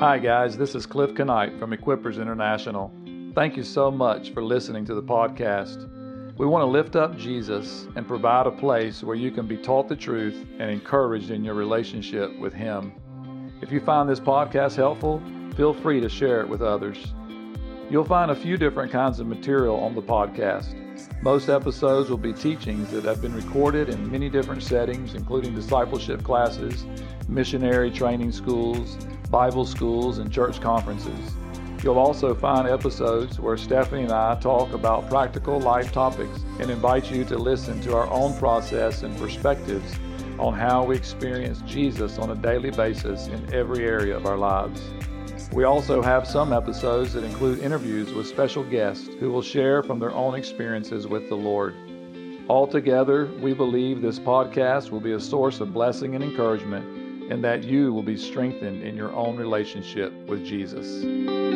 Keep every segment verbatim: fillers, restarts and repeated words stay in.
Hi guys, this is Cliff Knight from Equippers International. Thank you so much for listening to the podcast. We want to lift up Jesus and provide a place where you can be taught the truth and encouraged in your relationship with Him. If you find this podcast helpful, feel free to share it with others. You'll find a few different kinds of material on the podcast. Most episodes will be teachings that have been recorded in many different settings, including discipleship classes, missionary training schools, Bible schools, and church conferences. You'll also find episodes where Stephanie and I talk about practical life topics and invite you to listen to our own process and perspectives on how we experience Jesus on a daily basis in every area of our lives. We also have some episodes that include interviews with special guests who will share from their own experiences with the Lord. Altogether, we believe this podcast will be a source of blessing and encouragement, and that you will be strengthened in your own relationship with Jesus.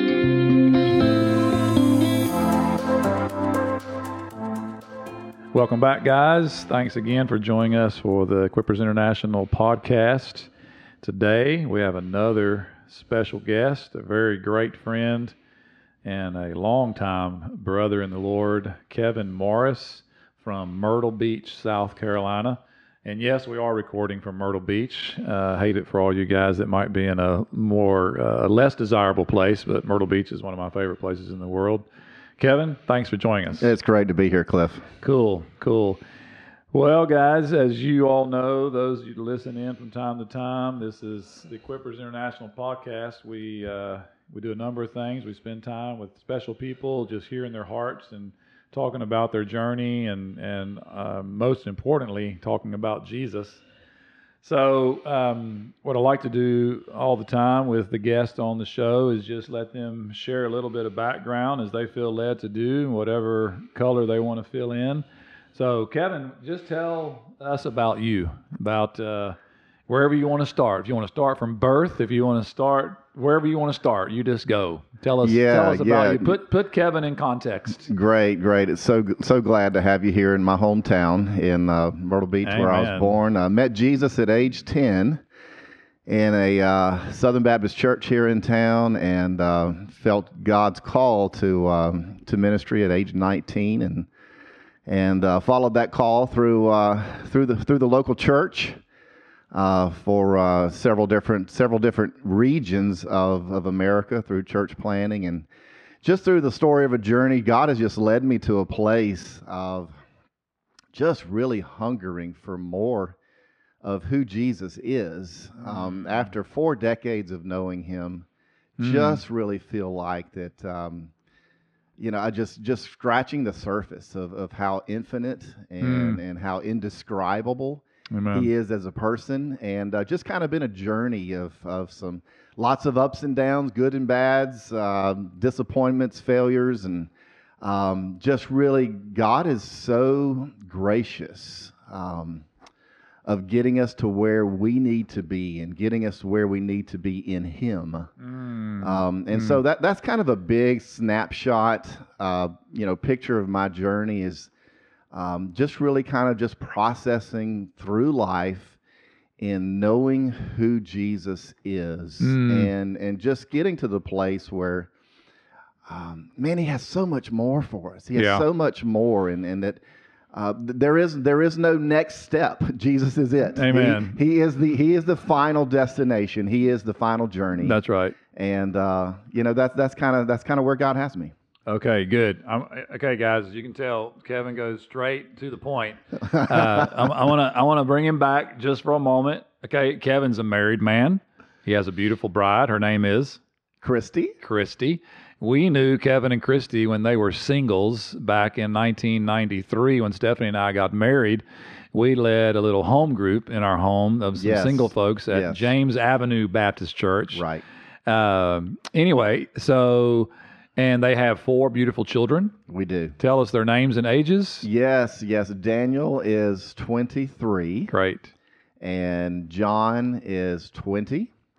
Welcome back, guys. Thanks again for joining us for the Equippers International podcast. Today, we have another special guest, a very great friend and a longtime brother in the Lord, Kevin Morris from Myrtle Beach, South Carolina. And yes, we are recording from Myrtle Beach. I uh, hate it for all you guys that might be in a more, uh, less desirable place, but Myrtle Beach is one of my favorite places in the world. Kevin, thanks for joining us. It's great to be here, Cliff. Cool, cool. Well, guys, as you all know, those of you who listen in from time to time, this is the Equippers International podcast. We uh, we do a number of things. We spend time with special people, just hearing their hearts and talking about their journey, and and uh, most importantly, talking about Jesus. So, um, what I like to do all the time with the guests on the show is just let them share a little bit of background as they feel led to do, whatever color they want to fill in. So, Kevin, just tell us about you, about uh, wherever you want to start. If you want to start from birth, if you want to start wherever you want to start, you just go. Tell us, yeah, tell us about yeah. you. Put put Kevin in context. Great, great. It's so so glad to have you here in my hometown in uh, Myrtle Beach, Amen. where I was born. I met Jesus at age ten in a uh, Southern Baptist church here in town, and uh, felt God's call to um, to ministry at age nineteen, and and uh, followed that call through uh, through the through the local church uh, for uh, several different several different regions of, of America through church planting, and just through the story of a journey, God has just led me to a place of just really hungering for more of who Jesus is. Mm. Um, after four decades of knowing Him, mm. just really feel like that. Um, You know, I just just scratching the surface of, of how infinite and, mm. and how indescribable Amen. He is as a person, and uh, just kind of been a journey of, of some lots of ups and downs, good and bads, uh, disappointments, failures, and um, just really God is so gracious um, of getting us to where we need to be and getting us to where we need to be in Him. Mm. Um, and mm. so that that's kind of a big snapshot, uh, you know, picture of my journey is um, just really kind of just processing through life in knowing who Jesus is mm. and, and just getting to the place where, um, man, He has so much more for us. He has yeah. so much more, and, and that Uh, there is there is no next step. Jesus is it. Amen. He, he is the he is the final destination. He is the final journey. That's right. And uh, you know that's that's kind of that's kind of where God has me. Okay, good. I'm, okay, guys, as you can tell, Kevin goes straight to the point. Uh, I want to I want to bring him back just for a moment. Okay, Kevin's a married man. He has a beautiful bride. Her name is Christy. Christy. We knew Kevin and Christy when they were singles back in nineteen ninety-three when Stephanie and I got married. We led a little home group in our home of some yes. single folks at yes. James Avenue Baptist Church. Right. Um, anyway, so, and they have four beautiful children. We do. Tell us their names and ages. Yes, yes. Daniel is twenty-three. Great. And John is twenty.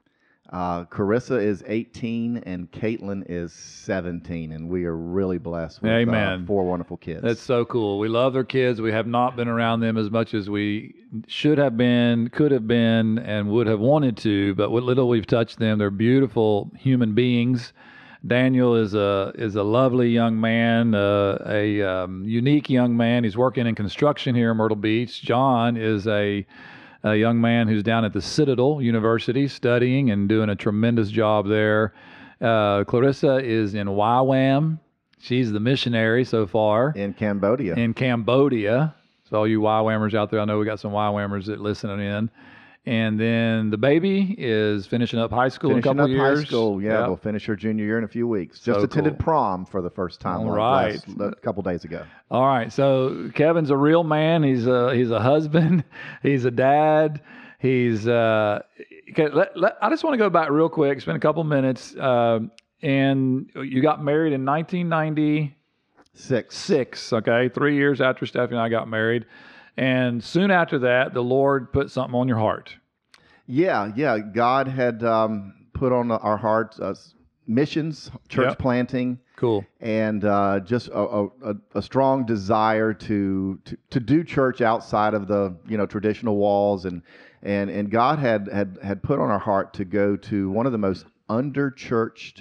Uh, Carissa is eighteen and Caitlin is seventeen, and we are really blessed with Amen. Uh, four wonderful kids. That's so cool. We love their kids. We have not been around them as much as we should have been, could have been, and would have wanted to, but what little we've touched them, they're beautiful human beings. Daniel is a is a lovely young man, uh, a um, unique young man. He's working in construction here in Myrtle Beach. John is a a young man who's down at the Citadel University studying and doing a tremendous job there. Uh, Clarissa is in Y WAM. She's the missionary so far. In Cambodia. In Cambodia. So all you Y WAMers out there, I know we got some Y WAMers that listening in. And then the baby is finishing up high school finishing in a couple up years. high school, yeah. Yep. We'll finish her junior year in a few weeks. Just So attended cool. prom for the first time All like right. last, a couple days ago. All right, so Kevin's a real man. He's a he's a husband. He's a dad. He's. Uh, okay, let, let, I just want to go back real quick. Spend a couple minutes. Uh, and you got married in nineteen ninety-six. Six. Okay, three years after Stephanie and I got married, and soon after that, the Lord put something on your heart. Yeah, yeah. God had um, put on our hearts uh, missions, church Yep. planting. Cool. And uh, just a, a, a strong desire to, to to do church outside of the you know traditional walls, and and and God had had had put on our heart to go to one of the most underchurched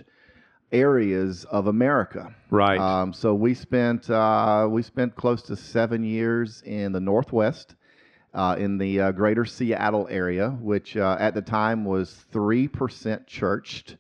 areas of America. Right. Um, so we spent uh, we spent close to seven years in the Northwest, uh, in the uh, greater Seattle area, which uh, at the time was three percent churched.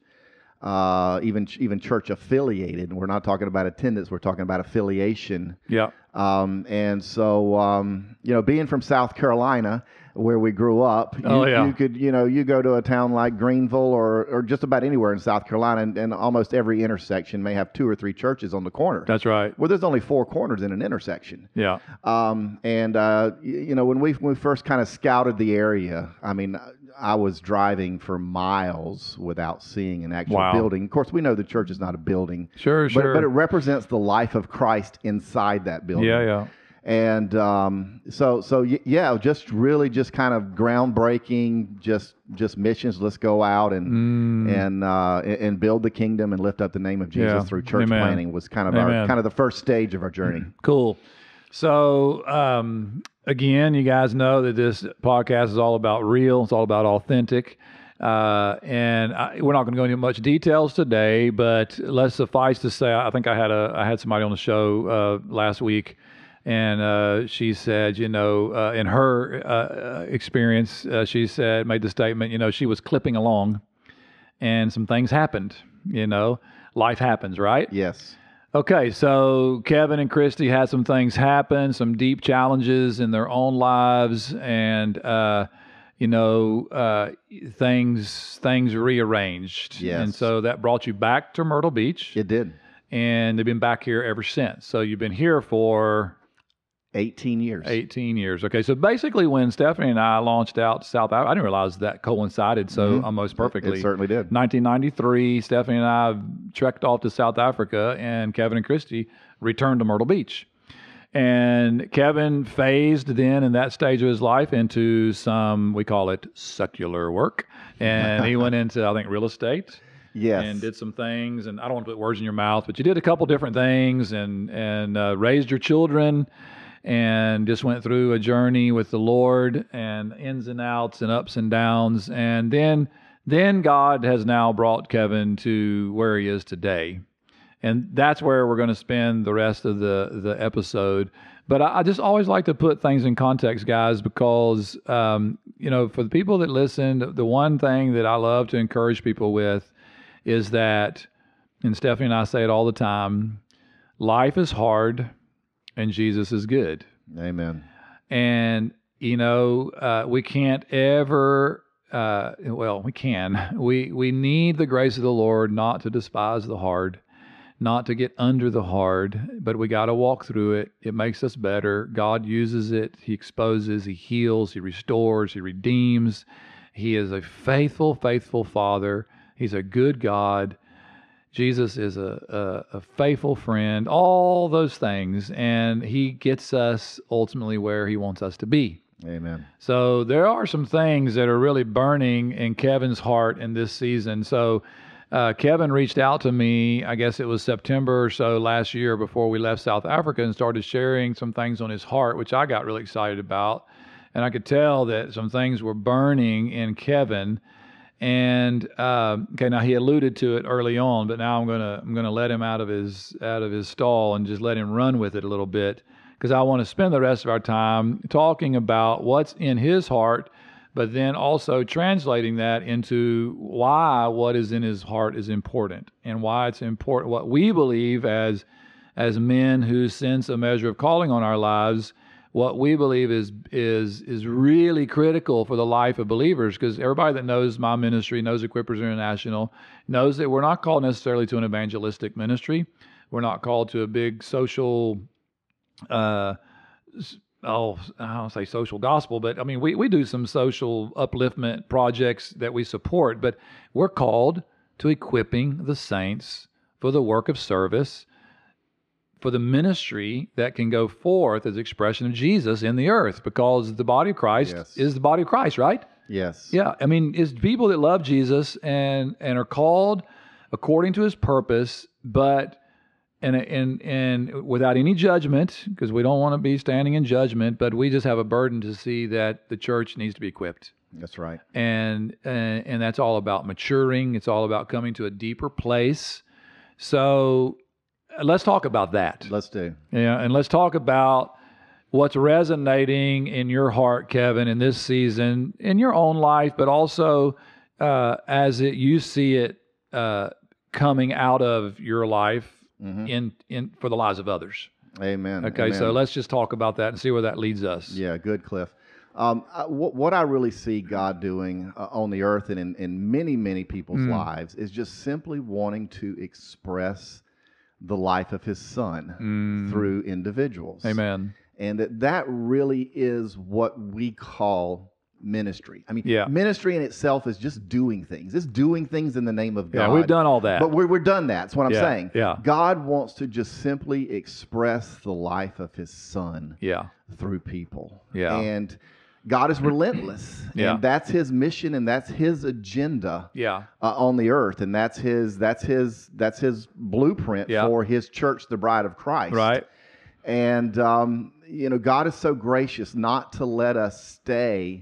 Uh, even even church affiliated. We're not talking about attendance. We're talking about affiliation. Yeah. Um, and so, um, you know, being from South Carolina, where we grew up, you, Oh, yeah. you could, you know, you go to a town like Greenville or, or just about anywhere in South Carolina, and, and almost every intersection may have two or three churches on the corner. That's right. Well, there's only four corners in an intersection. Yeah. Um, and, uh, y- you know, when we, when we first kind of scouted the area, I mean, I was driving for miles without seeing an actual Wow. building. Of course, we know the church is not a building. Sure, But, sure. but it represents the life of Christ inside that building. Yeah, yeah. And um, so, so y- yeah, just really just kind of groundbreaking, just just missions. Let's go out and Mm. and uh, and and build the kingdom and lift up the name of Jesus Yeah. through church Amen. planting was kind of our Amen. kind of the first stage of our journey. Cool. So, um, again, you guys know that this podcast is all about real. It's all about authentic. Uh, and I, we're not going to go into much details today, but let's suffice to say, I think I had a, I had somebody on the show, uh, last week, and, uh, she said, you know, uh, in her, uh, experience, uh, she said, made the statement, you know, she was clipping along and some things happened, you know, life happens, right? Yes. Okay, so Kevin and Christy had some things happen, some deep challenges in their own lives, and uh, you know, uh, things things rearranged. Yes. And so that brought you back to Myrtle Beach, It did. and they've been back here ever since. So you've been here for eighteen years. eighteen years. Okay, so basically when Stephanie and I launched out to South Africa, I didn't realize that coincided so Mhm. almost It- perfectly. It certainly did. nineteen ninety-three, Stephanie and I trekked off to South Africa, and Kevin and Christy returned to Myrtle Beach. And Kevin phased then in that stage of his life into some, we call it secular work. And he went into, I think, real estate. Yes. And did some things, and I don't want to put words in your mouth, but you did a couple different things, and and uh, raised your children, and just went through a journey with the Lord, and ins and outs and ups and downs, and then then God has now brought Kevin to where he is today, and that's where we're going to spend the rest of the the episode. But I, I just always like to put things in context, guys, because um, you know, for the people that listen, the one thing that I love to encourage people with is that, and Stephanie and I say it all the time, life is hard and Jesus is good. Amen. And, you know, uh, we can't ever, uh, well, we can. We, we need the grace of the Lord not to despise the hard, not to get under the hard, but we got to walk through it. It makes us better. God uses it. He exposes, He heals, He restores, He redeems. He is a faithful, faithful Father. He's a good God. Jesus is a, a, a faithful friend, all those things, and He gets us ultimately where He wants us to be. Amen. So there are some things that are really burning in Kevin's heart in this season. So uh, Kevin reached out to me, I guess it was September or so last year before we left South Africa, and started sharing some things on his heart, which I got really excited about. And I could tell that some things were burning in Kevin. And uh, okay, now he alluded to it early on, but now I'm gonna I'm gonna let him out of his out of his stall and just let him run with it a little bit, because I want to spend the rest of our time talking about what's in his heart, but then also translating that into why what is in his heart is important, and why it's important, what we believe as as men who sense a measure of calling on our lives, what we believe is is is really critical for the life of believers. Because everybody that knows my ministry, knows Equippers International, knows that we're not called necessarily to an evangelistic ministry. We're not called to a big social, uh, oh, I don't say social gospel, but I mean, we, we do some social upliftment projects that we support, but we're called to equipping the saints for the work of service, for the ministry that can go forth as expression of Jesus in the earth, because the body of Christ Yes. is the body of Christ, right? Yes. Yeah. I mean, it's people that love Jesus and, and are called according to his purpose, but and, and, and without any judgment, because we don't want to be standing in judgment, but we just have a burden to see that the church needs to be equipped. That's right. And, and, and that's all about maturing. It's all about coming to a deeper place. So let's talk about that. Let's do. Yeah, and let's talk about what's resonating in your heart, Kevin, in this season, in your own life, but also uh, as it you see it uh, coming out of your life mm-hmm. in in for the lives of others. Amen. Okay, Amen. so let's just talk about that and see where that leads us. Yeah, good, Cliff. Um, I, what, what I really see God doing uh, on the earth and in, in many, many people's mm. lives is just simply wanting to express the life of his son mm. through individuals. Amen. And that that really is what we call ministry. I mean, yeah. ministry in itself is just doing things. It's doing things in the name of God. Yeah, we've done all that. But we're, we're done that. That's what I'm yeah. saying. Yeah. God wants to just simply express the life of his son yeah. through people. Yeah. And God is relentless, yeah. and that's his mission, and that's his agenda yeah. uh, on the earth, and that's his that's his that's his blueprint yeah. for his church, the bride of Christ. Right. And um, you know, God is so gracious not to let us stay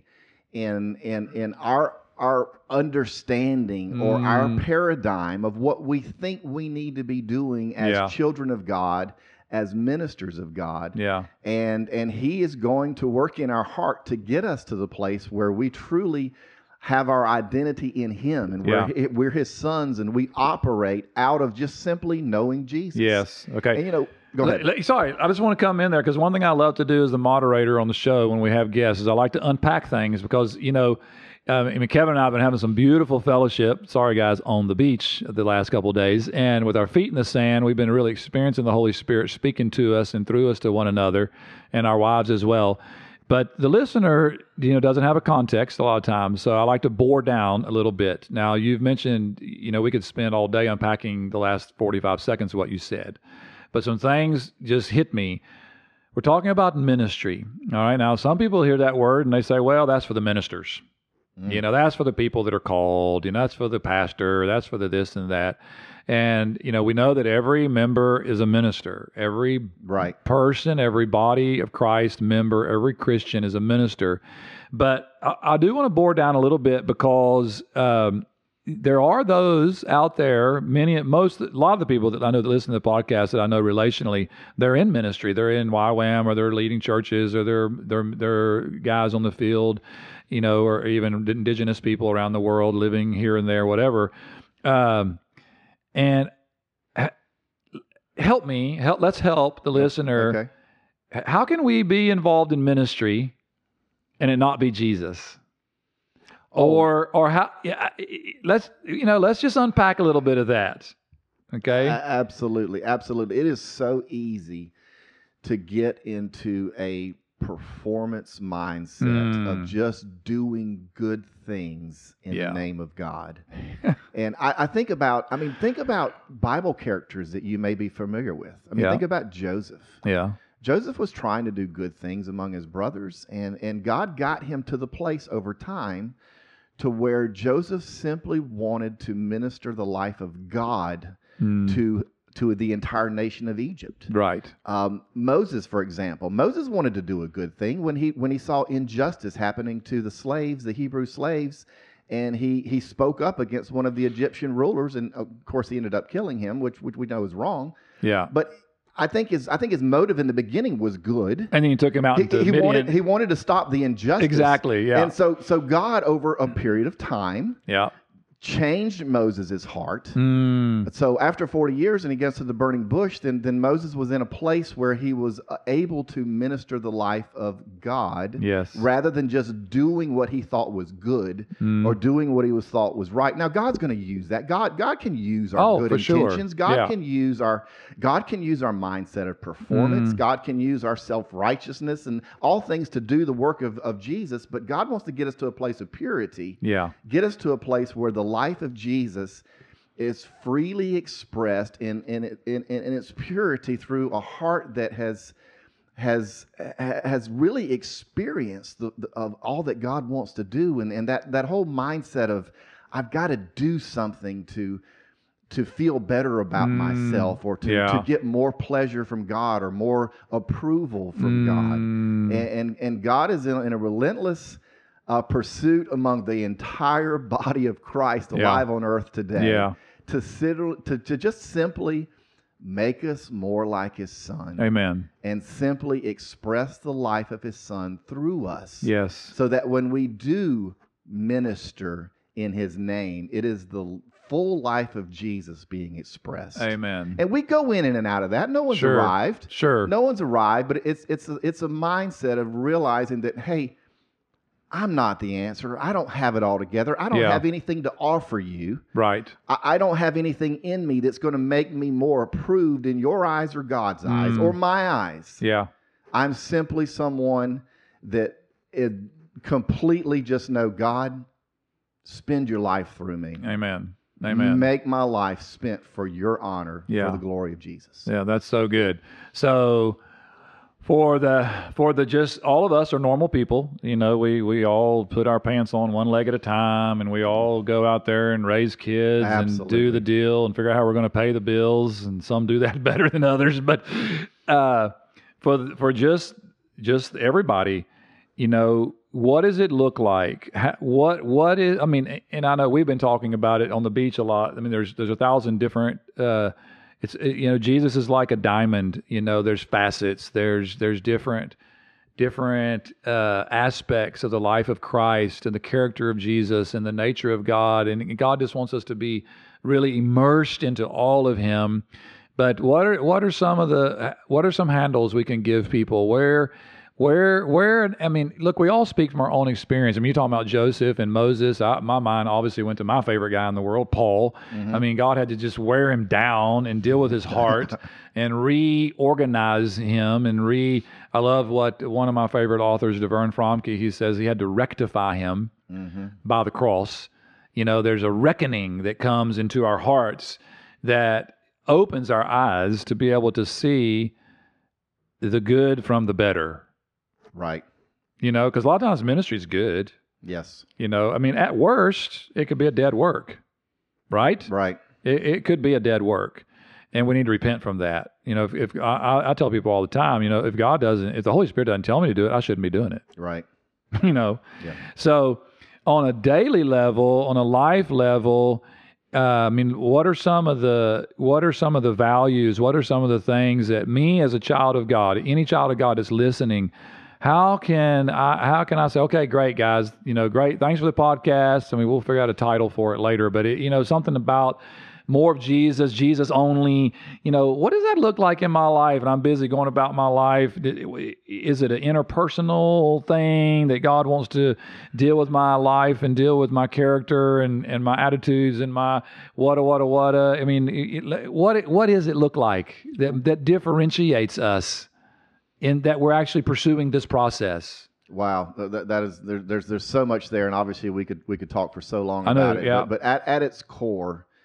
in in in our our understanding mm. or our paradigm of what we think we need to be doing as yeah. children of God, as ministers of God. Yeah. And and he is going to work in our heart to get us to the place where we truly have our identity in him, and we're, yeah. we're his sons, and we operate out of just simply knowing Jesus. Yes. Okay. And, you know, go ahead. L- sorry, I just want to come in there because one thing I love to do as the moderator on the show when we have guests is I like to unpack things because, you know, Um, I mean, Kevin and I have been having some beautiful fellowship, sorry guys, on the beach the last couple of days. And with our feet in the sand, we've been really experiencing the Holy Spirit speaking to us and through us to one another and our wives as well. But the listener, you know, doesn't have a context a lot of times. So I like to bore down a little bit. Now, you've mentioned, you know, we could spend all day unpacking the last forty-five seconds of what you said. But some things just hit me. We're talking about ministry. All right. Now, some people hear that word and they say, well, that's for the ministers. Mm. You know, that's for the people that are called, you know, that's for the pastor, that's for the this and that. And, you know, we know that every member is a minister. Every right. person, every body of Christ member, every Christian is a minister. But I, I do want to bore down a little bit because um, there are those out there, many, most, a lot of the people that I know that listen to the podcast that I know relationally, they're in ministry. They're in Y WAM or they're leading churches or they're, they're, they're guys on the field, you know, or even indigenous people around the world living here and there, whatever. Um, and help me, help, let's help the listener. Okay. How can we be involved in ministry and it not be Jesus? Oh. Or, or how, yeah, let's, you know, let's just unpack a little bit of that. Okay. Uh, absolutely. Absolutely. It is so easy to get into a performance mindset mm. of just doing good things in yeah. the name of God. And I, I think about, I mean, think about Bible characters that you may be familiar with. I mean, yeah. think about Joseph. Yeah. Joseph was trying to do good things among his brothers, and, and God got him to the place over time to where Joseph simply wanted to minister the life of God mm. to to the entire nation of Egypt. Right. Um, Moses, for example, Moses wanted to do a good thing when he when he saw injustice happening to the slaves, the Hebrew slaves, and he he spoke up against one of the Egyptian rulers, and of course he ended up killing him, which which we know is wrong. Yeah. But I think his I think his motive in the beginning was good. And then he took him out he, into he Midian. wanted he wanted to stop the injustice. Exactly, yeah. And so so God, over a period of time, yeah. changed Moses' heart. Mm. So after forty years and he gets to the burning bush, then, then Moses was in a place where he was able to minister the life of God, yes. rather than just doing what he thought was good mm. or doing what he was thought was right. Now God's going to use that. God God can use our oh, good for intentions. Sure. God yeah. can use our God can use our mindset of performance. Mm. God can use our self-righteousness and all things to do the work of, of Jesus, but God wants to get us to a place of purity. Yeah. Get us to a place where the life of Jesus is freely expressed in in, in in its purity through a heart that has has has really experienced the, the, of all that God wants to do, and, and that, that whole mindset of I've got to do something to to feel better about mm, myself, or to, yeah. to get more pleasure from God or more approval from mm. God, and, and and God is in, in a relentless Uh, pursuit among the entire body of Christ alive yeah. on earth today, yeah. to, sit, to to just simply make us more like His Son. Amen. And simply express the life of His Son through us. Yes. So that when we do minister in His name, it is the full life of Jesus being expressed. Amen. And we go in and out of that. No one's sure. arrived. Sure. No one's arrived, but it's it's a, it's a mindset of realizing that, hey, I'm not the answer. I don't have it all together. I don't yeah. have anything to offer you. Right. I, I don't have anything in me that's going to make me more approved in your eyes or God's mm. eyes or my eyes. Yeah. I'm simply someone that is completely just know, God, spend your life through me. Amen. Amen. Make my life spent for your honor, yeah. for the glory of Jesus. Yeah, that's so good. So For the for the just all of us are normal people, you know. We we all put our pants on one leg at a time, and we all go out there and raise kids Absolutely. and do the deal and figure out how we're going to pay the bills. And some do that better than others. But uh, for for just just everybody, you know, what does it look like? How, what what is? I mean, and I know we've been talking about it on the beach a lot. I mean, there's there's a thousand different. Uh, It's, you know, Jesus is like a diamond. You know, there's facets. There's there's different different uh, aspects of the life of Christ and the character of Jesus and the nature of God. And God just wants us to be really immersed into all of Him. But what are what are some of the what are some handles we can give people? Where Where, where, I mean, look, we all speak from our own experience. I mean, you're talking about Joseph and Moses. I, my mind obviously went to my favorite guy in the world, Paul. Mm-hmm. I mean, God had to just wear him down and deal with his heart and reorganize him and re, I love what one of my favorite authors, DeVern Fromke, he says he had to rectify him mm-hmm. by the cross. You know, there's a reckoning that comes into our hearts that opens our eyes to be able to see the good from the better. Right. You know, because a lot of times ministry is good. Yes. You know, I mean, at worst, it could be a dead work, right? Right. It, it could be a dead work. And we need to repent from that. You know, if, if I, I tell people all the time, you know, if God doesn't, if the Holy Spirit doesn't tell me to do it, I shouldn't be doing it. Right. You know? Yeah. So on a daily level, on a life level, Uh, I mean, what are some of the what are some of the values? What are some of the things that me as a child of God, any child of God that's listening, how can I how can I say, okay, great guys, you know, great, thanks for the podcast. I mean, we'll figure out a title for it later, but it, you know, something about more of Jesus, Jesus only. You know, what does that look like in my life? And I'm busy going about my life. Is it an interpersonal thing that God wants to deal with my life and deal with my character and, and my attitudes and my whata, whata, whata? I mean, what what does it look like that, that differentiates us in that we're actually pursuing this process? Wow, that, that is there, there's there's so much there, and obviously we could we could talk for so long I know, about it. yeah. But, but at, at its core,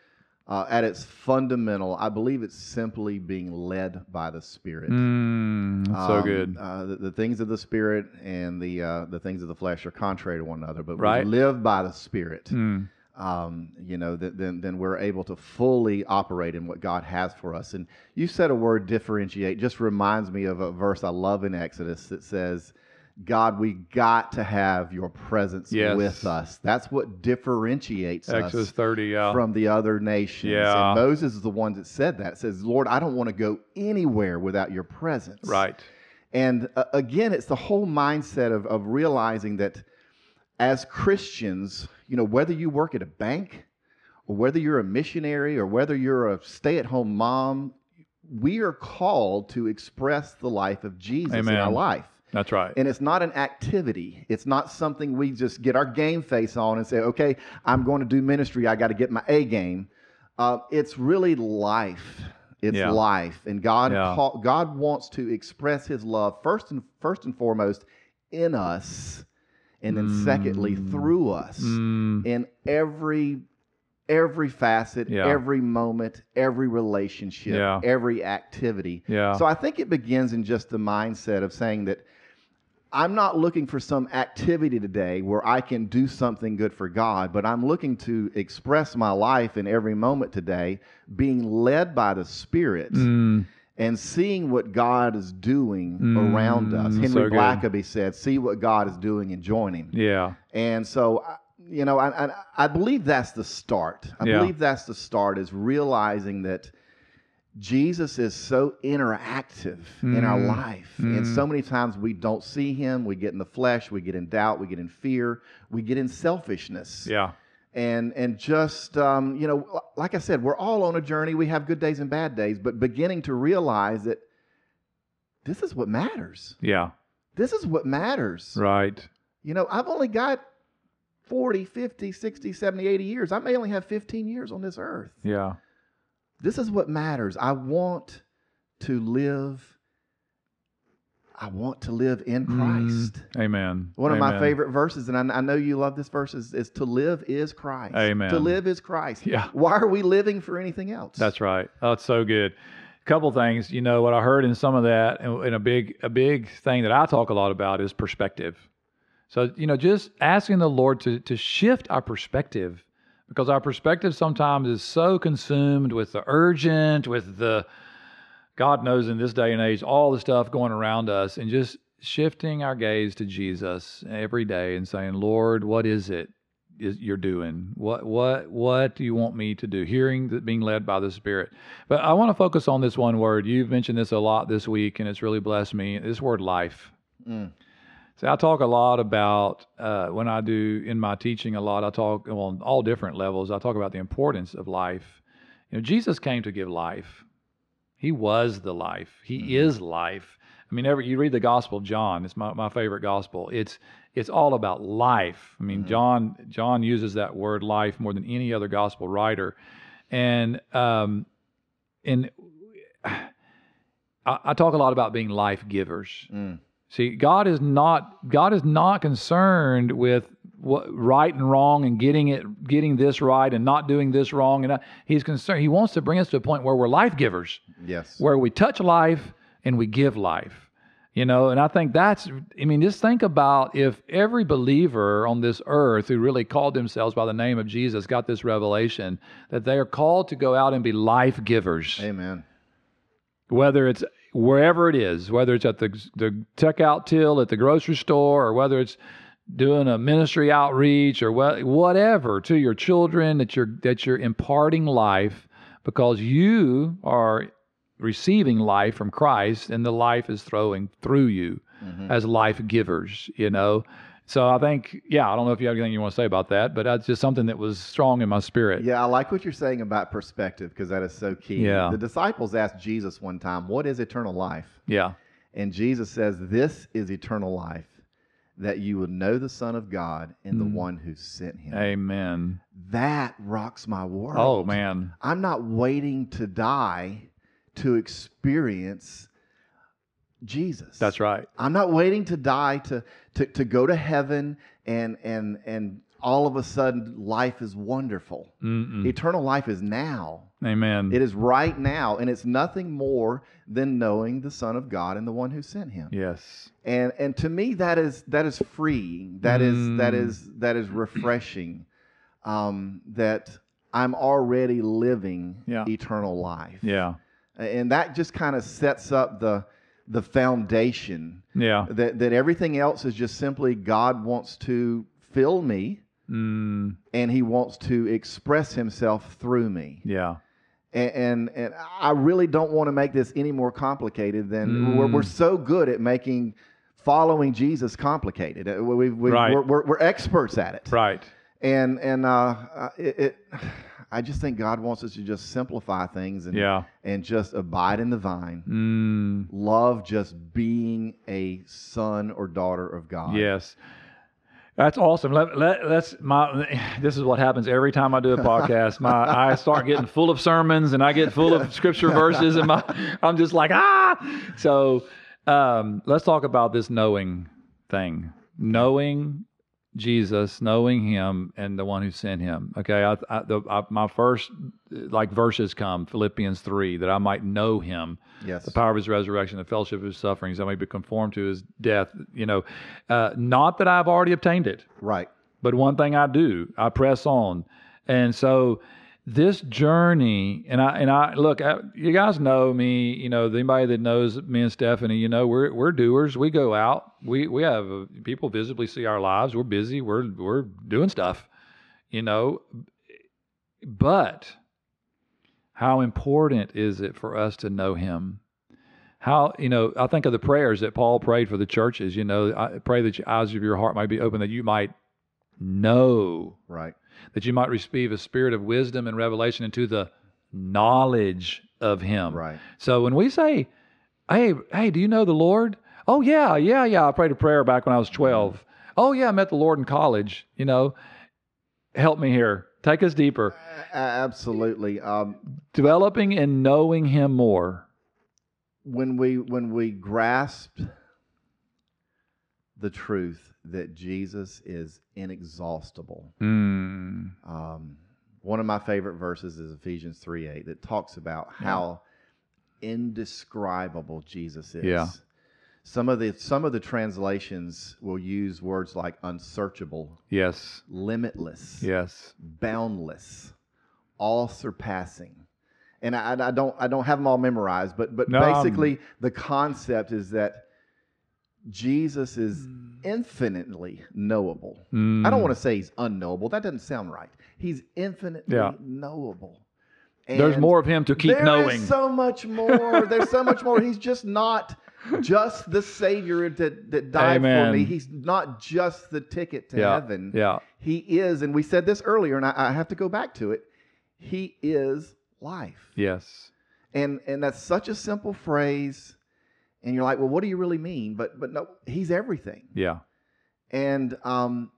uh, at its fundamental, I believe it's simply being led by the Spirit. Mm, so Um, good. Uh, the, the things of the Spirit and the uh, the things of the flesh are contrary to one another, but Right. we live by the Spirit. Mm. Um, you know, th- then then we're able to fully operate in what God has for us. And you said a word, differentiate, just reminds me of a verse I love in Exodus that says, God, we got to have your presence Yes. with us. That's what differentiates Exodus us thirty, yeah. from the other nations. Yeah. And Moses is the one that said that. Says, Lord, I don't want to go anywhere without your presence. Right. And uh, again, it's the whole mindset of, of realizing that as Christians, you know, whether you work at a bank or whether you're a missionary or whether you're a stay-at-home mom, we are called to express the life of Jesus Amen. in our life. That's right. And it's not an activity. It's not something we just get our game face on and say, okay, I'm going to do ministry. I got to get my A game. Uh, it's really life. It's Yeah. life. And God Yeah. call, God wants to express his love first and first and foremost in us, and then Mm. secondly through us Mm. in every every facet, Yeah. every moment, every relationship, Yeah. every activity. Yeah. So I think it begins in just the mindset of saying that I'm not looking for some activity today where I can do something good for God, but I'm looking to express my life in every moment today, being led by the Spirit Mm. and seeing what God is doing Mm, around us. Henry so good. Blackaby said, see what God is doing and join him. Yeah. And so, I- you know, I, I, I believe that's the start. I Yeah. believe that's the start, is realizing that Jesus is so interactive in our Mm. life. Mm. And so many times we don't see him. We get in the flesh. We get in doubt. We get in fear. We get in selfishness. Yeah. And and just, um, you know, like I said, we're all on a journey. We have good days and bad days, but beginning to realize that this is what matters. Yeah. This is what matters. Right. You know, I've only got forty, fifty, sixty, seventy, eighty years. I may only have fifteen years on this earth. Yeah. This is what matters. I want to live. I want to live in Christ. Mm. Amen. One of Amen. my favorite verses, and I, I know you love this verse, is, is to live is Christ. Amen. To live is Christ. Yeah. Why are we living for anything else? That's right. Oh, it's so good. A couple things, you know, what I heard in some of that, and, and a big, a big thing that I talk a lot about is perspective. So, you know, just asking the Lord to to shift our perspective, because our perspective sometimes is so consumed with the urgent, with the, God knows in this day and age, all the stuff going around us, and just shifting our gaze to Jesus every day and saying, Lord, what is it is you're doing? What what what do you want me to do? Hearing that, being led by the Spirit. But I want to focus on this one word. You've mentioned this a lot this week, and it's really blessed me. This word, life. Mm. So I talk a lot about, uh, when I do in my teaching a lot, I talk well, on all different levels. I talk about the importance of life. You know, Jesus came to give life. He was the life. He Mhm. is life. I mean, every, you read the Gospel of John. It's my, my favorite gospel. It's it's all about life. I mean, Mhm. John John uses that word life more than any other gospel writer, and um, and I, I talk a lot about being life givers. Mm. See, God is not God is not concerned with what right and wrong and getting it getting this right and not doing this wrong. And He's concerned. He wants to bring us to a point where we're life givers, Yes. where we touch life and we give life. You know, and I think that's, I mean, just think about if every believer on this earth who really called themselves by the name of Jesus got this revelation that they are called to go out and be life givers. Amen. Whether it's wherever it is, whether it's at the the checkout till at the grocery store, or whether it's doing a ministry outreach, or wha- whatever, to your children, that you're that you're imparting life because you are receiving life from Christ, and the life is throwing through you Mhm. as life givers. You know, so I think, yeah, I don't know if you have anything you want to say about that, but that's just something that was strong in my spirit. Yeah, I like what you're saying about perspective, because that is so key. Yeah. The disciples asked Jesus one time, what is eternal life? Yeah. And Jesus says, this is eternal life, that you would know the Son of God and the Mm. one who sent him. Amen. That rocks my world. Oh man. I'm not waiting to die to experience Jesus. That's right. I'm not waiting to die to, to, to go to heaven and and and all of a sudden life is wonderful. Mm-mm. Eternal life is now. Amen. It is right now, and it's nothing more than knowing the Son of God and the one who sent him. Yes. And and to me, that is that is freeing. That is Mm. that is that is refreshing. Um, that I'm already living Yeah. eternal life. Yeah. And that just kind of sets up the the foundation. Yeah. That that everything else is just simply God wants to fill me, Mm. and He wants to express Himself through me. Yeah. And, and and I really don't want to make this any more complicated than Mm. we're, we're so good at making following Jesus complicated. Uh, We, we, Right. we're, we're, we're experts at it. Right. And and uh, uh, it, it, I just think God wants us to just simplify things and Yeah. and just abide in the vine. Mm. Love just being a son or daughter of God. Yes. That's awesome. Let, let, let's my. This is what happens every time I do a podcast. My I start getting full of sermons and I get full of scripture verses, and my I'm just like ah. So um, let's talk about this knowing thing. Knowing Jesus, knowing Him, and the one who sent Him. Okay, I, I, the, I, my first like verses come Philippians three, that I might know Him. Yes. The power of His resurrection, the fellowship of His sufferings, I may be conformed to His death. You know, uh, not that I've already obtained it, Right. but one thing I do, I press on. And so this journey, and I and I look, I, you guys know me. You know, anybody that knows me and Stephanie, you know, we're we're doers. We go out. We we have uh, people visibly see our lives. We're busy. We're we're doing stuff. You know, but how important is it for us to know Him? How, you know, I think of the prayers that Paul prayed for the churches. You know, I pray that your eyes of your heart might be open, that you might know, Right. that you might receive a spirit of wisdom and revelation into the knowledge of Him. Right. So when we say, hey, hey, do you know the Lord? Oh, yeah, yeah, yeah. I prayed a prayer back when I was twelve. Oh, yeah, I met the Lord in college. You know, help me here. Take us deeper. A- absolutely. Um, Developing and knowing Him more. when we when we grasp the truth that Jesus is inexhaustible. Mm. Um, one of my favorite verses is Ephesians three eight that talks about how indescribable Jesus is. Yeah. Some of the some of the translations will use words like unsearchable, Yes. limitless, Yes. boundless, all surpassing. And I, I don't I don't have them all memorized, but but No, um, basically the concept is that Jesus is infinitely knowable. Mm. I don't want to say He's unknowable. That doesn't sound right. He's infinitely Yeah. knowable. There's And more of Him to keep there knowing. is so much more. There's so much more. He's just not just the Savior that, that died Amen. for me. He's not just the ticket to Yeah. heaven. Yeah. He is, and we said this earlier, and I, I have to go back to it. He is life. Yes. And and that's such a simple phrase. And you're like, well, what do you really mean? But but no, He's everything. Yeah. And um,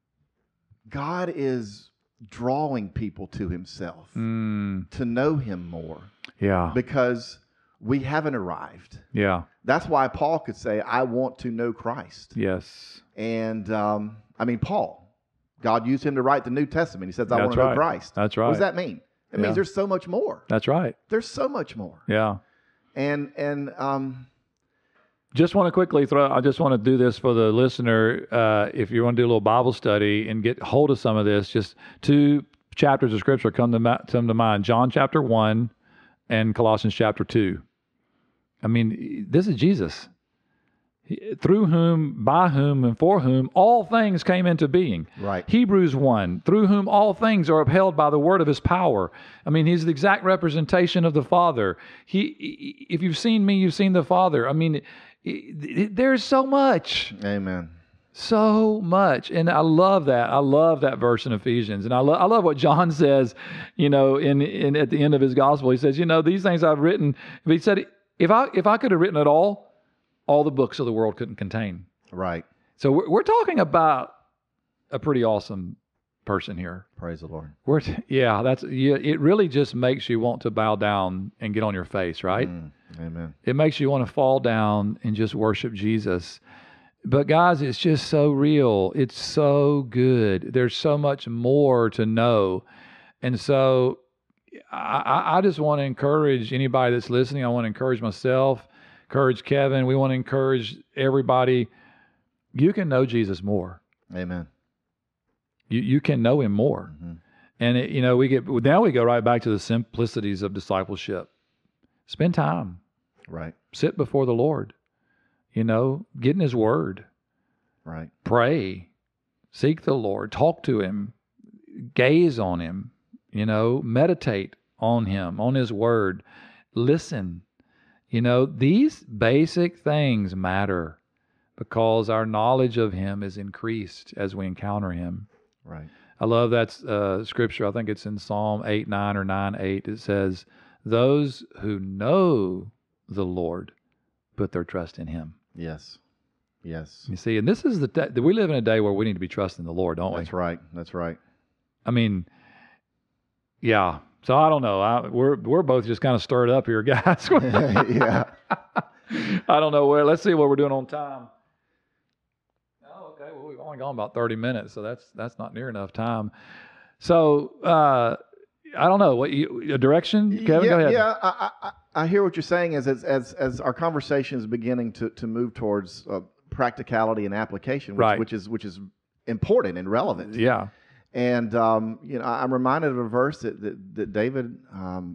God is drawing people to Himself Mm. to know Him more Yeah. because we haven't arrived. Yeah. That's why Paul could say, I want to know Christ. Yes. And um, I mean, Paul, God used him to write the New Testament. He says, I That's want to know right. Christ. That's right. What does that mean? It Yeah. means there's so much more. That's right. There's so much more. Yeah. And and um, Just want to quickly throw, I just want to do this for the listener. Uh, if you want to do a little Bible study and get hold of some of this, just two chapters of Scripture come to, ma- come to mind. John chapter one and Colossians chapter two. I mean, this is Jesus. He- Through whom, by whom, and for whom all things came into being. Right. Hebrews one, through whom all things are upheld by the word of His power. I mean, He's the exact representation of the Father. He, he- if you've seen me, you've seen the Father. I mean, it- there's so much, amen. so much, and I love that. I love that verse in Ephesians, and I love I love what John says. You know, in in at the end of his gospel, he says, you know, these things I've written. He said, if I if I could have written it all, all the books of the world couldn't contain. Right. So we're we're talking about a pretty awesome person here. Praise the Lord. We're t- yeah, that's yeah, it. Really just makes you want to bow down and get on your face, right? Mm, amen. It makes you want to fall down and just worship Jesus. But guys, it's just so real. It's so good. There's so much more to know. And so I, I just want to encourage anybody that's listening. I want to encourage myself, encourage Kevin. We want to encourage everybody. You can know Jesus more. Amen. You you can know him more. Mm-hmm. And it, you know, we get now we go right back to the simplicities of discipleship. Spend time. Right. Sit before the Lord. You know, get in his word. Right. Pray. Seek the Lord. Talk to him. Gaze on him. You know, meditate on him, on his word. Listen. You know, these basic things matter because our knowledge of him is increased as we encounter him. Right. I love that uh, scripture. I think it's in Psalm eight nine or nine eight. It says, those who know the Lord put their trust in him. Yes. Yes. You see, and this is the day, we live in a day where we need to be trusting the Lord, don't we? That's right. That's right. I mean, yeah. So I don't know. I, we're we're both just kind of stirred up here, guys. Yeah. I don't know where. Let's see what we're doing on time. Oh, okay. Well, we've only gone about thirty minutes, so that's that's not near enough time. So uh, I don't know what you, a direction, Kevin. Yeah, go ahead. Yeah, I, I, I hear what you're saying. Is as as as our conversation is beginning to to move towards uh, practicality and application, which, right. which is which is important and relevant. Yeah. And um, you know, I'm reminded of a verse that that, that David um,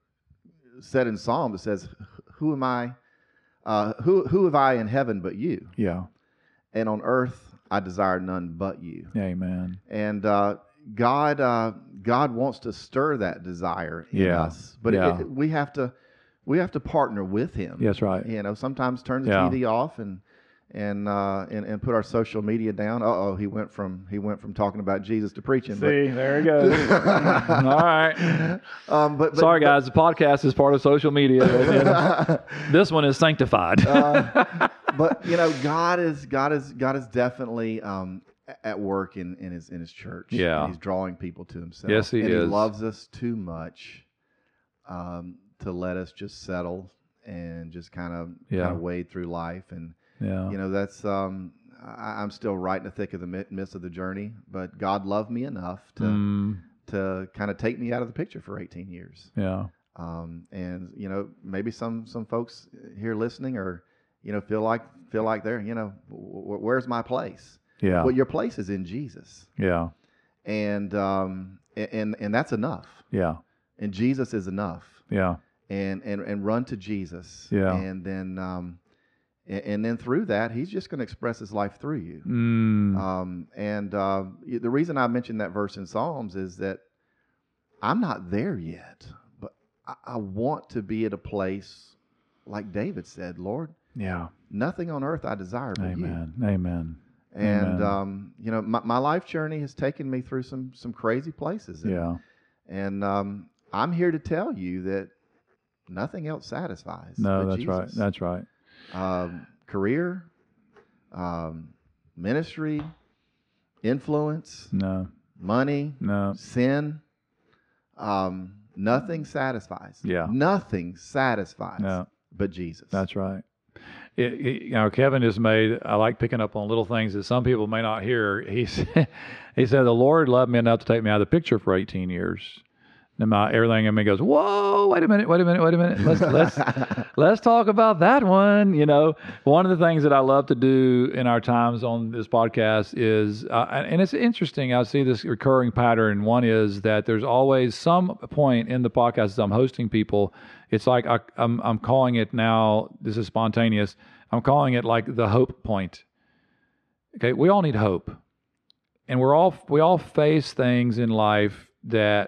said in Psalm that says, "Who am I? Uh, who who have I in heaven but you? Yeah. And on earth I desire none but you." Amen. And uh, God uh, God wants to stir that desire in yeah. us, but yeah. it, we have to we have to partner with Him. That's right. You know, sometimes turn the yeah. T V off and. And, uh, and and put our social media down. Uh oh, he went from he went from talking about Jesus to preaching. See, but, there he goes. All right. Um, but, but sorry, but, guys. The podcast is part of social media. This one is sanctified. uh, but you know, God is God is God is definitely um, at work in, in his in his church. Yeah, and he's drawing people to Himself. Yes, He and is. He loves us too much um, to let us just settle and just kind of yeah. kind of wade through life. And yeah. you know, that's um, I, I'm still right in the thick of the midst of the journey. But God loved me enough to mm. to kind of take me out of the picture for eighteen years. Yeah. Um, and you know, maybe some some folks here listening or you know feel like feel like they're you know w- where's my place? Yeah. Well, your place is in Jesus. Yeah. And um, and and that's enough. Yeah. And Jesus is enough. Yeah. And and and run to Jesus. Yeah. And then um, and, and then through that, He's just going to express His life through you. Mm. Um, and uh, the reason I mentioned that verse in Psalms is that I'm not there yet, but I, I want to be at a place like David said, Lord. Yeah. Nothing on earth I desire but Amen. you. Amen. And Amen. um, you know, my, my life journey has taken me through some some crazy places. And, yeah. And um, I'm here to tell you that nothing else satisfies. No, but that's Jesus. right. That's right. Um, career, um, ministry, influence, no, money, no, sin. Um, nothing satisfies. Yeah. Nothing satisfies. No. But Jesus. That's right. It, it, you know, Kevin just made, I like picking up on little things that some people may not hear. He said, he said, the Lord loved me enough to take me out of the picture for eighteen years. And my, everything in me goes, whoa, wait a minute, wait a minute, wait a minute. Let's, let's, let's talk about that one. You know, one of the things that I love to do in our times on this podcast is, uh, and it's interesting, I see this recurring pattern. One is that there's always some point in the podcast as I'm hosting people. It's like I, I'm, I'm calling it now, this is spontaneous, I'm calling it like the hope point. Okay, we all need hope. And we're all, we all face things in life that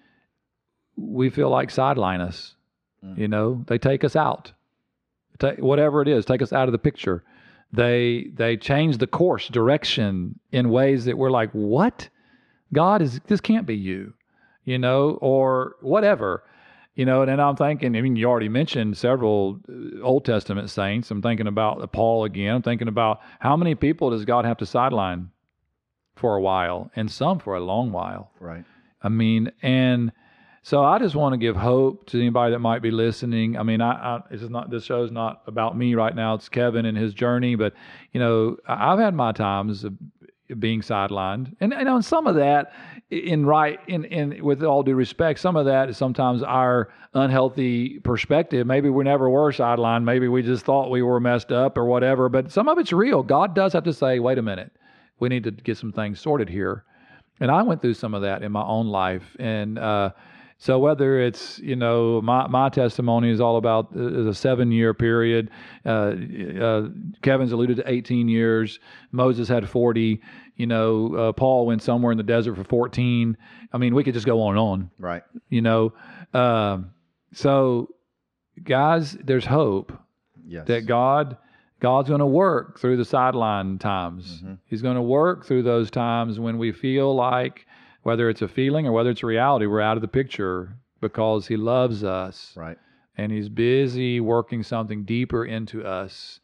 we feel like sideline us. Mm. You know, they take us out. Ta- whatever it is, take us out of the picture. They they change the course, direction in ways that we're like, what? God, is this can't be you, you know, or whatever. You know, and then I'm thinking, I mean, you already mentioned several Old Testament saints. I'm thinking about Paul again. I'm thinking about how many people does God have to sideline for a while, and some for a long while. Right. I mean, and So I just want to give hope to anybody that might be listening. I mean, I, I this is not this show's not about me right now. It's Kevin and his journey, but you know, I've had my times of being sidelined, and you know, and some of that, in right, in in with all due respect, some of that is sometimes our unhealthy perspective. Maybe we never were sidelined. Maybe we just thought we were messed up or whatever. But some of it's real. God does have to say, "Wait a minute, we need to get some things sorted here." And I went through some of that in my own life, and. uh So whether it's, you know, my, my testimony is all about uh, a seven-year period. Uh, uh, Kevin's alluded to eighteen years. Moses had forty. You know, uh, Paul went somewhere in the desert for fourteen. I mean, we could just go on and on. Right. You know, um, so guys, there's hope Yes. that God, God's going to work through the sideline times. Mm-hmm. He's going to work through those times when we feel like, whether it's a feeling or whether it's a reality, we're out of the picture, because he loves us. Right. And he's busy working something deeper into us.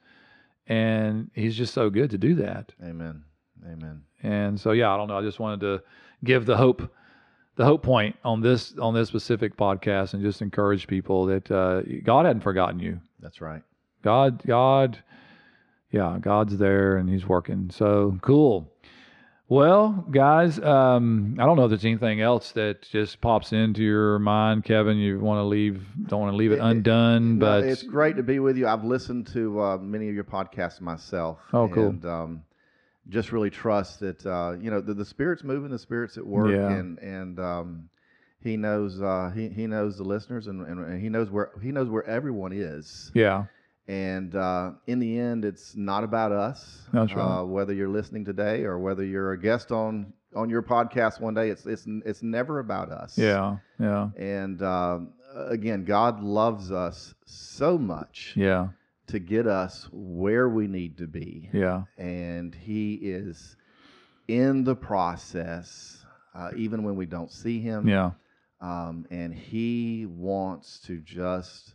And he's just so good to do that. Amen. Amen. And so, yeah, I don't know. I just wanted to give the hope, the hope point on this, on this specific podcast, and just encourage people that uh, God hadn't forgotten you. That's right. God, God, yeah, God's there and he's working. So cool. Well, guys, um, I don't know if there's anything else that just pops into your mind, Kevin. You want to leave, don't want to leave it, it undone, no, but it's great to be with you. I've listened to uh, many of your podcasts myself. Oh, cool. And um, just really trust that uh, you know the, the Spirit's moving, the Spirit's at work, Yeah. and and um, He knows uh, he he knows the listeners, and, and he knows where he knows where everyone is. Yeah. And uh, in the end, it's not about us. That's right. Uh, whether you're listening today or whether you're a guest on, on your podcast one day, it's it's it's never about us. Yeah. Yeah. And uh, again, God loves us so much Yeah. to get us where we need to be. Yeah. And He is in the process, uh, even when we don't see Him. Yeah. Um, and He wants to just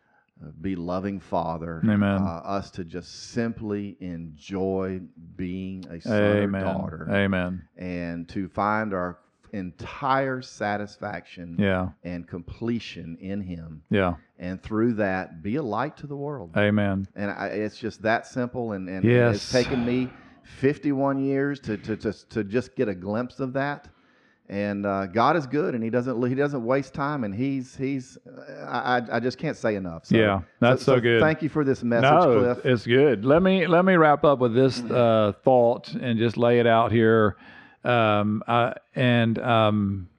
be loving Father. Amen. Uh, us to just simply enjoy being a son Amen. or daughter. Amen. And to find our entire satisfaction Yeah. and completion in Him. Yeah. And through that, be a light to the world. Amen. And I, it's just that simple. And, and Yes. it's taken me fifty-one years to, to, to, to just get a glimpse of that. And uh, God is good, and He doesn't He doesn't waste time, and He's He's I I just can't say enough. So, Yeah, that's so, so good. Thank you for this message, no, Cliff. It's good. Let me let me wrap up with this uh, thought and just lay it out here. Um, uh, and um,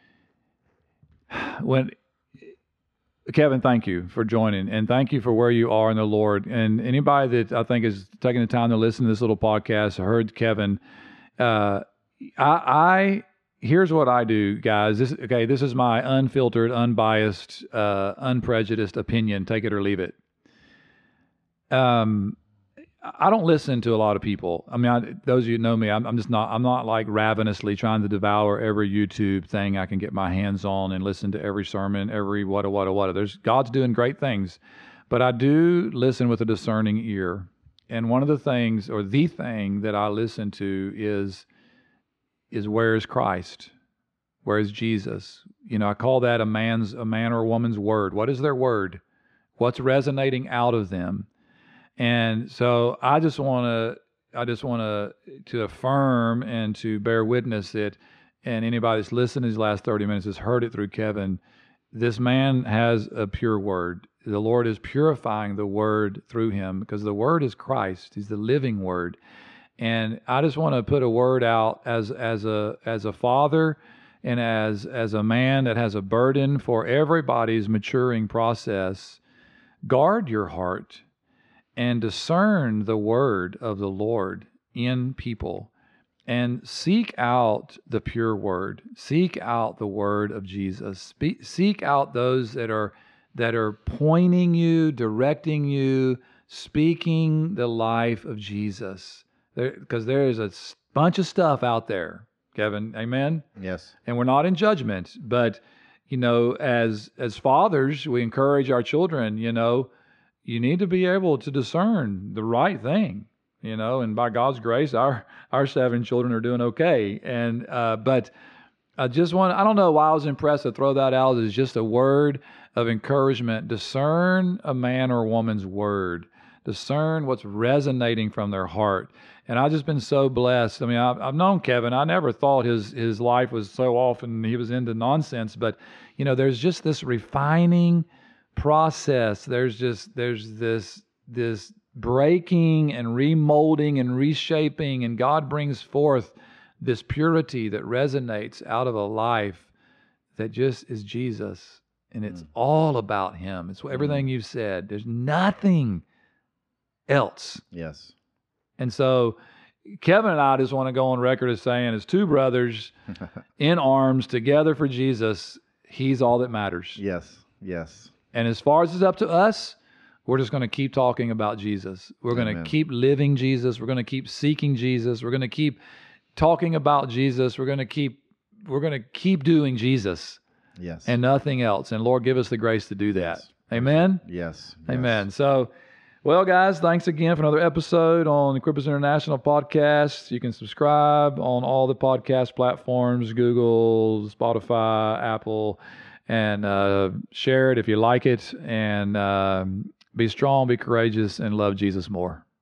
when Kevin, thank you for joining, and thank you for where you are in the Lord. And anybody that I think is taking the time to listen to this little podcast, heard Kevin. Uh, I. I Here's what I do, guys. This, okay, this is my unfiltered, unbiased, uh, unprejudiced opinion. Take it or leave it. Um, I don't listen to a lot of people. I mean, I, those of you who know me, I'm, I'm just not. I'm not like ravenously trying to devour every YouTube thing I can get my hands on and listen to every sermon, every what, what, what. There's God's doing great things, but I do listen with a discerning ear. And one of the things, or the thing that I listen to is. is where is Christ? Where is Jesus? You know, I call that a man's, a man or a woman's word. What is their word? What's resonating out of them? And so I just want to, I just want to, to affirm and to bear witness that, and anybody that's listened to these last thirty minutes has heard it through Kevin, this man has a pure word. The Lord is purifying the word through him, because the word is Christ. He's the living word. And I just want to put a word out as as a as a father and as as a man that has a burden for everybody's maturing process. Guard your heart and discern the word of the Lord in people, and seek out the pure word. Seek out the word of Jesus. Spe- seek out those that are that are pointing you, directing you, speaking the life of Jesus. Because there, there is a bunch of stuff out there, Kevin. Amen? Yes. And we're not in judgment, but, you know, as as fathers, we encourage our children, you know, you need to be able to discern the right thing, you know, and by God's grace, our our seven children are doing okay. And uh, but I just want, I don't know why I was impressed to throw that out as just a word of encouragement. Discern a man or a woman's word. Discern what's resonating from their heart. And I've just been so blessed. I mean, I've, I've known Kevin. I never thought his his life was so often he was into nonsense. But, you know, there's just this refining process. There's just, there's this, this breaking and remolding and reshaping. And God brings forth this purity that resonates out of a life that just is Jesus. And it's mm. all about Him. It's everything mm. you've said. There's nothing else. Yes. And so Kevin and I just want to go on record as saying, as two brothers in arms together for Jesus, He's all that matters. Yes, yes. And as far as it's up to us, we're just going to keep talking about Jesus. We're going to keep living Jesus. We're going to keep seeking Jesus. We're going to keep talking about Jesus. We're going to keep we're going to keep doing Jesus. Yes. And nothing else. And Lord, give us the grace to do that. Yes. Amen? Yes. Amen. Yes. So, well, guys, thanks again for another episode on the Equippers International Podcast. You can subscribe on all the podcast platforms, Google, Spotify, Apple, and uh, share it if you like it. And uh, be strong, be courageous, and love Jesus more.